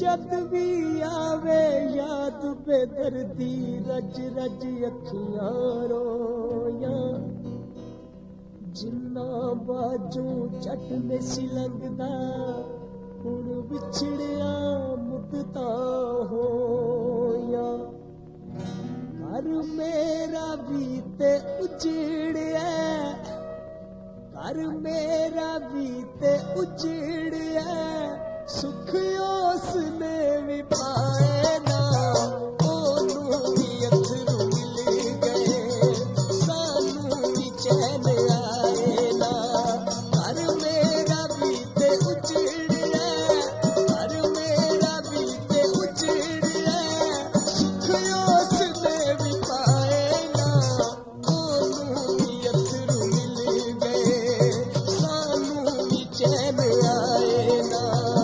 जद भी आवे याद बेदर्दी रज रज अखियां रोया जिन्ना बाजू झट नहीं लंघदा हुण विछड़िया मुद्दता होया घर मेरा भी ते उजड़िया घर मेरा भी ते उजड़िया सुख उसने भी पाए ना ओनू भी अथरू मिल गए सानू भी चैन आए ना घर मेरा भी ते उजड़िया घर मेरा भी ते उजड़िया सुख उसने भी पाए ना ओनू भी अथरू मिल गए सानू भी चैन आए ना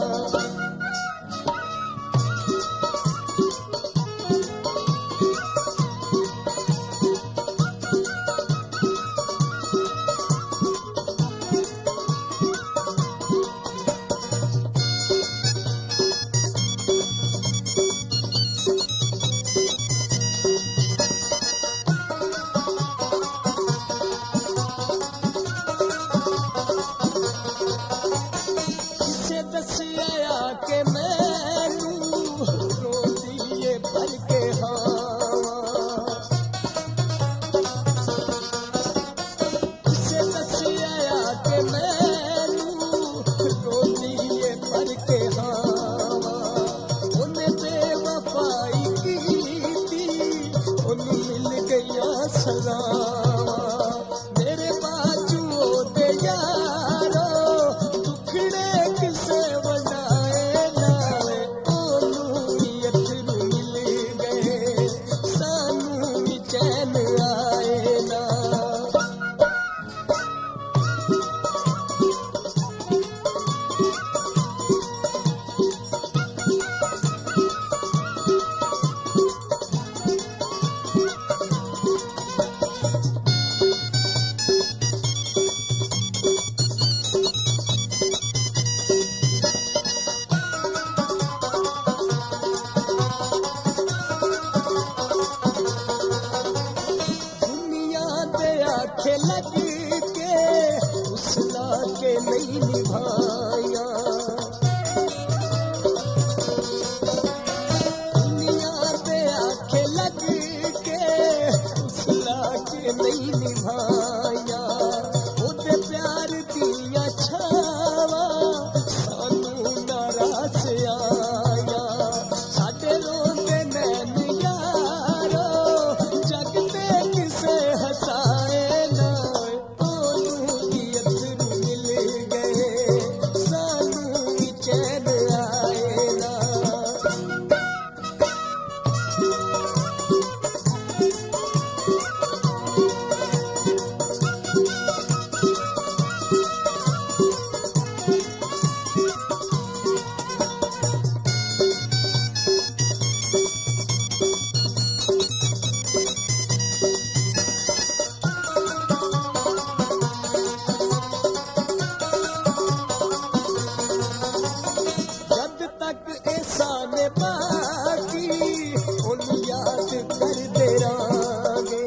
दसिया के मैनू रोंदिए भर के किसे दसिया के मैनू रोंदिए भर के उन्हें बेवफाई की उन्हें मिल गया सलावा मेरे बाजू दे यारो दुखड़े किसे बनाए नावे ओनू भी अथरू मिल गए सानू भी चैन आए ना आखे लग के उसला के नहीं निभाया दुनिया पे आखे लग के उसला के नहीं निभाया ओदे प्यार दिया छावा सानू नाराज आया साडे रोंदे नैन यारो जगते किसे हसाए चैन आए ना जब तक एहसान बाकी उन्हें याद करते रहांगे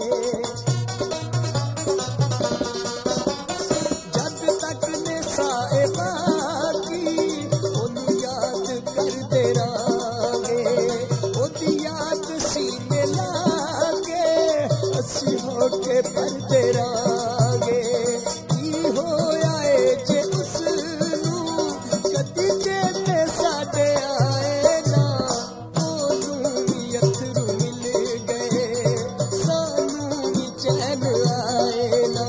जब तक नेसाए बाकी उन्हें याद करते रहांगे ओदी याद सीने लाके असी होके भरते रहांगे की होया जे उसनू कदी चेते साडे आए ना ओनू भी अथरू मिल गए सानू भी चैन आए ना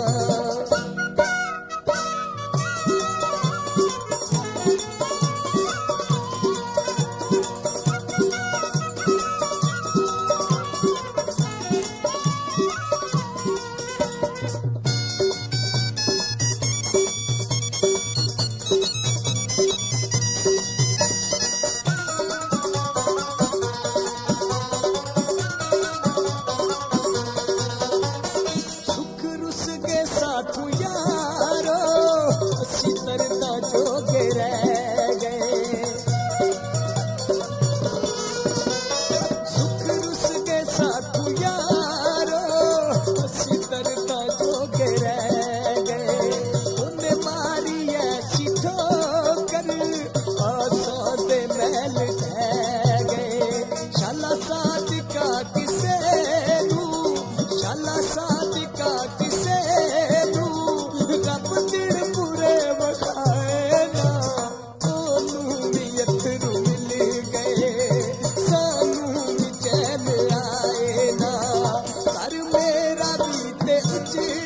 जी